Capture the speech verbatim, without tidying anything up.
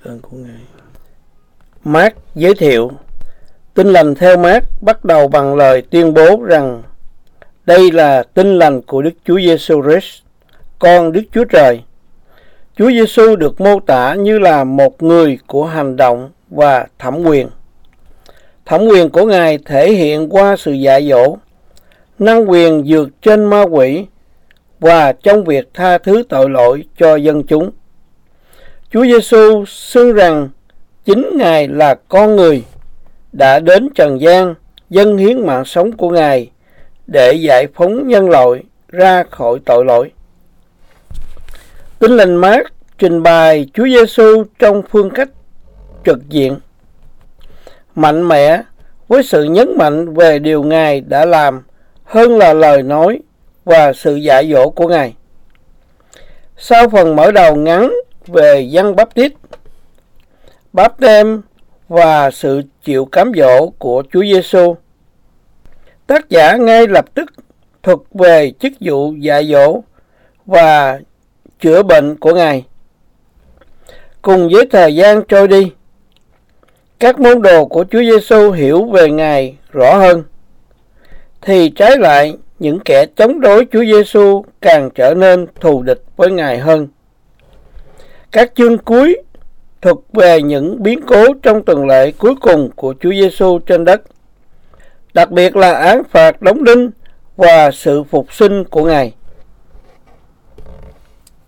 ơn của Ngài. Mác giới thiệu. Tin lành theo Mác bắt đầu bằng lời tuyên bố rằng đây là tin lành của Đức Chúa Giêsu Christ, con Đức Chúa Trời. Chúa Giêsu được mô tả như là một người của hành động và thẩm quyền. Thẩm quyền của Ngài thể hiện qua sự dạy dỗ, năng quyền vượt trên ma quỷ và trong việc tha thứ tội lỗi cho dân chúng. Chúa Giêsu xưng rằng chính Ngài là con người đã đến trần gian dâng hiến mạng sống của Ngài để giải phóng nhân loại ra khỏi tội lỗi. Tin lành Mác trình bày Chúa Giêsu trong phương cách trực diện, mạnh mẽ với sự nhấn mạnh về điều Ngài đã làm hơn là lời nói và sự dạy dỗ của Ngài. Sau phần mở đầu ngắn về Giăng Báp-tít, Báp-têm và sự chịu cám dỗ của Chúa Giêsu, tác giả ngay lập tức thuật về chức vụ dạy dỗ và chữa bệnh của Ngài. Cùng với thời gian trôi đi, các môn đồ của Chúa Giêsu hiểu về Ngài rõ hơn, thì trái lại những kẻ chống đối Chúa Giêsu càng trở nên thù địch với Ngài hơn. Các chương cuối thuật về những biến cố trong tuần lễ cuối cùng của Chúa Giêsu trên đất, đặc biệt là án phạt đóng đinh và sự phục sinh của Ngài.